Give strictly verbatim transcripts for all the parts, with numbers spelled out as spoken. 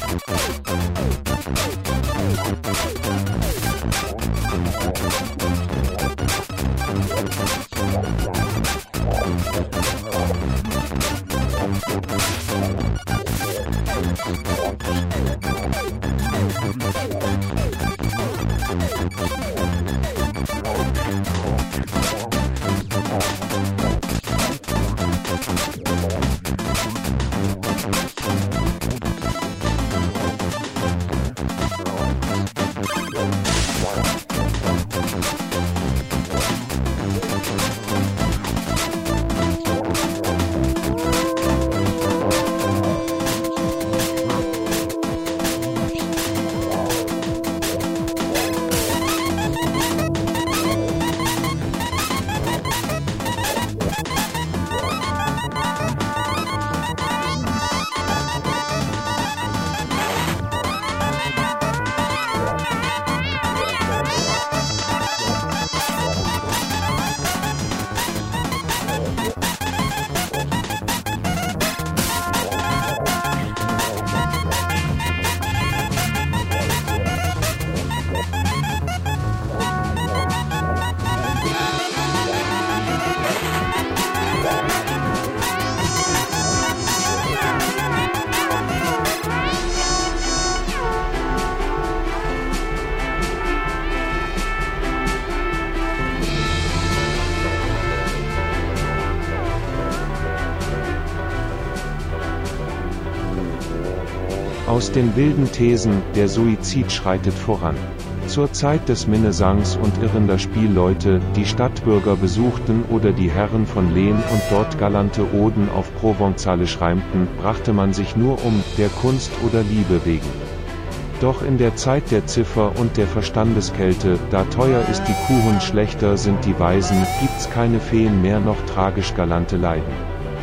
Aus den wilden Thesen, der Suizid schreitet voran. Zur Zeit des Minnesangs und irrender Spielleute, die Stadtbürger besuchten oder die Herren von Lehn und dort galante Oden auf Provenzalisch reimten, brachte man sich nur um, der Kunst oder Liebe wegen. Doch in der Zeit der Ziffer und der Verstandeskälte, da teuer ist die Kuhhund schlechter sind die Weisen, gibt's keine Feen mehr noch tragisch galante Leiden.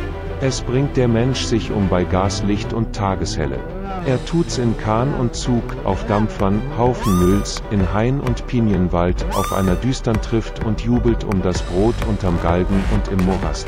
Es bringt der Mensch sich um bei Gaslicht und Tageshelle. Er tut's in Kahn und Zug, auf Dampfern, Haufen Mülls, in Hain und Pinienwald, auf einer düstern Trift und jubelt um das Brot unterm Galgen und im Morast.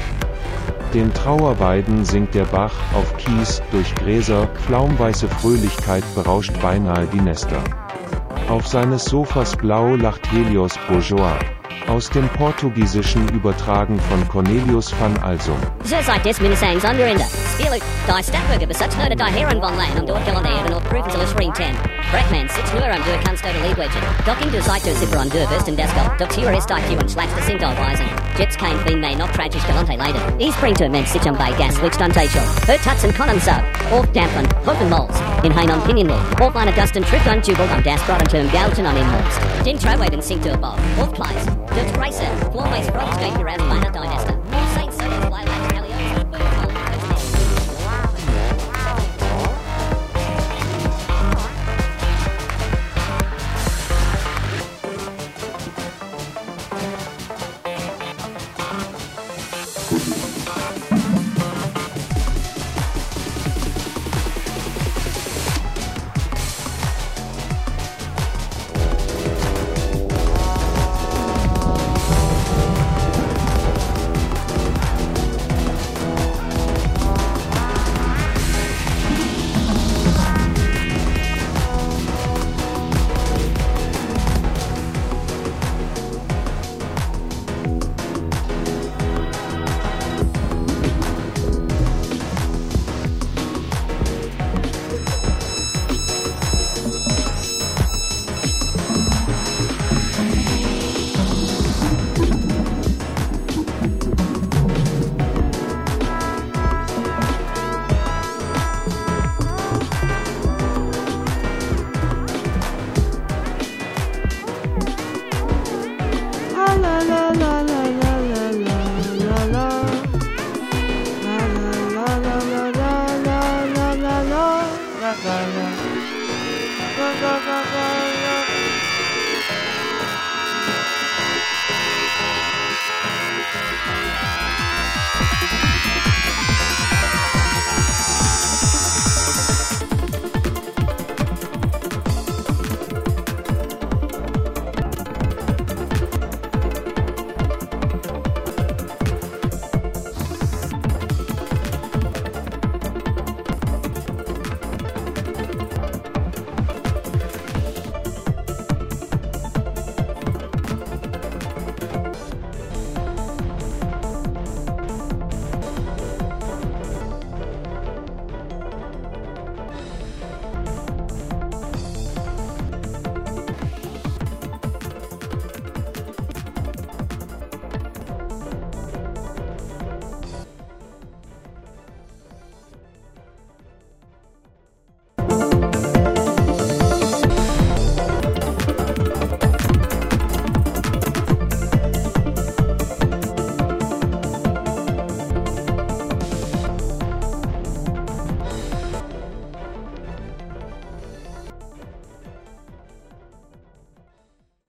Den Trauerweiden singt der Bach, auf Kies, durch Gräser, flaumweiße Fröhlichkeit berauscht beinahe die Nester. Auf seines Sofas blau lacht Helios Bourgeois. Aus dem Portugiesischen übertragen von Cornelius van Alsum. Zo seit des Minnesangs under Ende. Spierlijk, die Stadtbürger besucht nur die Herren von Lehn und dort galante Eden auf Provenzalisch ten. Brackman sitzt nur am der Kannst du Liedwädchen. Doch in der Zeit der Ziffer an der Würsten Desko. Doch hier ist die Q und schlägt das Sinto weisen. Jetzt kein Fin mehr noch tragisch galante Leiden. Is bringt der Mensch sich am bei Gas licht an Techo. Hört Tatzen konnen so. Auf Dampfen, Hofen Mols. In Hain am Pinienwohl. Auf einer Dusten trifft an Jubel am Das Brot und Turm Galten an den Mols. Den Trauweiden singt der Bau. Auf Kleis. Dutch Racer, Florways Brothers going around Minor Dynasty. Saint Soda's Lilac Calliope, Bird la la la la la la la la la